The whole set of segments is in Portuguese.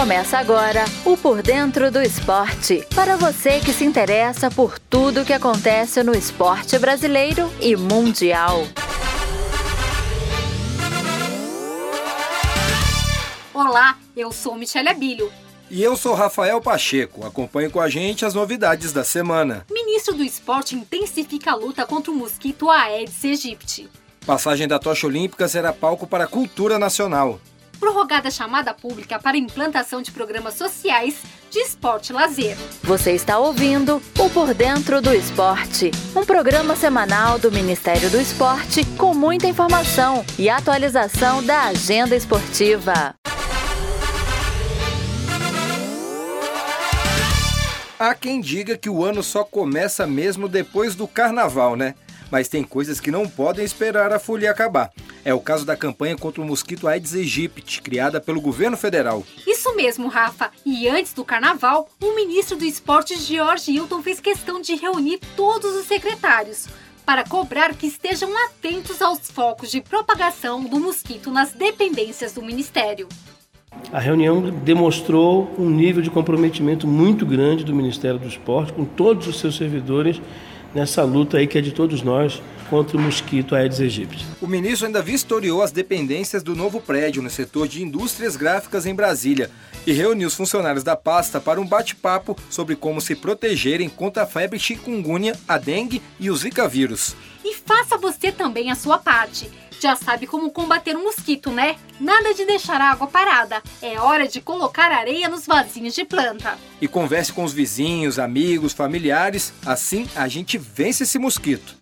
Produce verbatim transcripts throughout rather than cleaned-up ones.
Começa agora o Por Dentro do Esporte, para você que se interessa por tudo que acontece no esporte brasileiro e mundial. Olá, eu sou Michele Abílio. E eu sou Rafael Pacheco. Acompanhe com a gente as novidades da semana. Ministro do Esporte intensifica a luta contra o mosquito Aedes aegypti. Passagem da tocha olímpica será palco para a cultura nacional. Prorrogada chamada pública para implantação de programas sociais de esporte e lazer. Você está ouvindo o Por Dentro do Esporte, um programa semanal do Ministério do Esporte com muita informação e atualização da agenda esportiva. Há quem diga que o ano só começa mesmo depois do carnaval, né? Mas tem coisas que não podem esperar a folia acabar. É o caso da campanha contra o mosquito Aedes aegypti, criada pelo governo federal. Isso mesmo, Rafa. E antes do carnaval, o ministro do Esporte, Jorge Hilton, fez questão de reunir todos os secretários para cobrar que estejam atentos aos focos de propagação do mosquito nas dependências do ministério. A reunião demonstrou um nível de comprometimento muito grande do Ministério do Esporte com todos os seus servidores nessa luta aí que é de todos nós contra o mosquito Aedes aegypti. O ministro ainda vistoriou as dependências do novo prédio no setor de indústrias gráficas em Brasília e reuniu os funcionários da pasta para um bate-papo sobre como se protegerem contra a febre chikungunya, a dengue e o zika vírus. E faça você também a sua parte. Já sabe como combater um mosquito, né? Nada de deixar a água parada. É hora de colocar areia nos vasinhos de planta. E converse com os vizinhos, amigos, familiares. Assim a gente vence esse mosquito.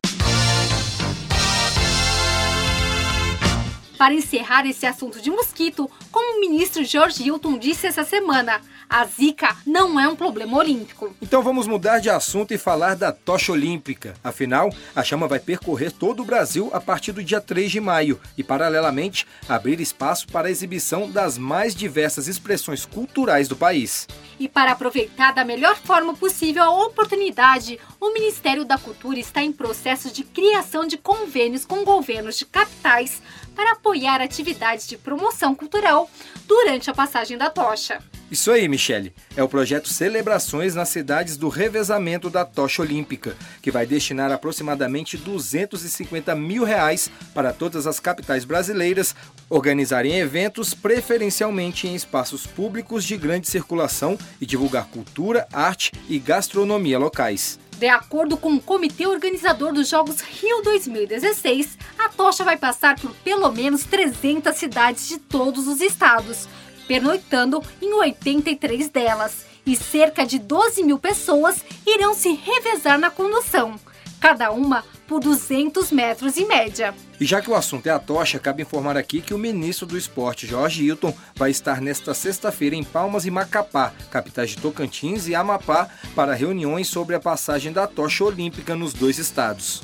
Para encerrar esse assunto de mosquito, como o ministro Jorge Hilton disse essa semana, a zika não é um problema olímpico. Então vamos mudar de assunto e falar da tocha olímpica. Afinal, a chama vai percorrer todo o Brasil a partir do dia três de maio e, paralelamente, abrir espaço para a exibição das mais diversas expressões culturais do país. E para aproveitar da melhor forma possível a oportunidade, o Ministério da Cultura está em processo de criação de convênios com governos de capitais para apoiar atividades de promoção cultural durante a passagem da tocha. Isso aí, Michele. É o projeto Celebrações nas Cidades do Revezamento da Tocha Olímpica, que vai destinar aproximadamente duzentos e cinquenta mil reais para todas as capitais brasileiras organizarem eventos preferencialmente em espaços públicos de grande circulação e divulgar cultura, arte e gastronomia locais. De acordo com o comitê organizador dos Jogos Rio dois mil e dezesseis, a tocha vai passar por pelo menos trezentas cidades de todos os estados, pernoitando em oitenta e três delas, e cerca de doze mil pessoas irão se revezar na condução, cada uma por duzentos metros em média. E já que o assunto é a tocha, cabe informar aqui que o ministro do Esporte, Jorge Hilton, vai estar nesta sexta-feira em Palmas e Macapá, capitais de Tocantins e Amapá, para reuniões sobre a passagem da tocha olímpica nos dois estados.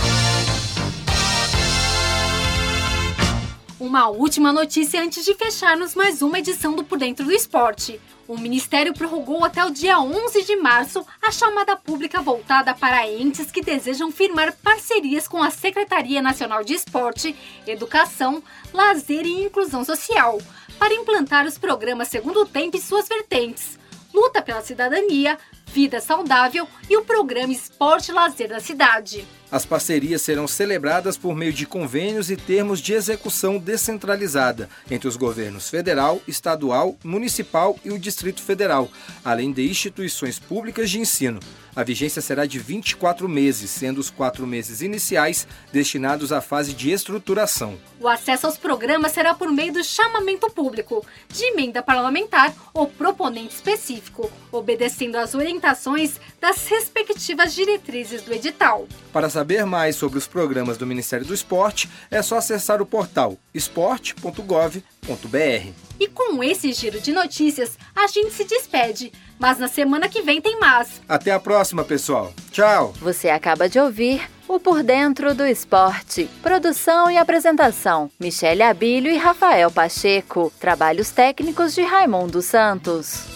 Uma última notícia antes de fecharmos mais uma edição do Por Dentro do Esporte. O Ministério prorrogou até o dia onze de março a chamada pública voltada para entes que desejam firmar parcerias com a Secretaria Nacional de Esporte, Educação, Lazer e Inclusão Social, para implantar os programas Segundo Tempo e suas vertentes, Luta pela Cidadania, Vida Saudável e o programa Esporte e Lazer da Cidade. As parcerias serão celebradas por meio de convênios e termos de execução descentralizada entre os governos federal, estadual, municipal e o Distrito Federal, além de instituições públicas de ensino. A vigência será de vinte e quatro meses, sendo os quatro meses iniciais destinados à fase de estruturação. O acesso aos programas será por meio do chamamento público, de emenda parlamentar ou proponente específico, obedecendo às orientações das respectivas diretrizes do edital. Para saber mais sobre os programas do Ministério do Esporte, é só acessar o portal esporte ponto gov ponto br. E com esse giro de notícias, a gente se despede. Mas na semana que vem tem mais. Até a próxima, pessoal. Tchau. Você acaba de ouvir o Por Dentro do Esporte. Produção e apresentação: Michele Abílio e Rafael Pacheco. Trabalhos técnicos de Raimundo Santos.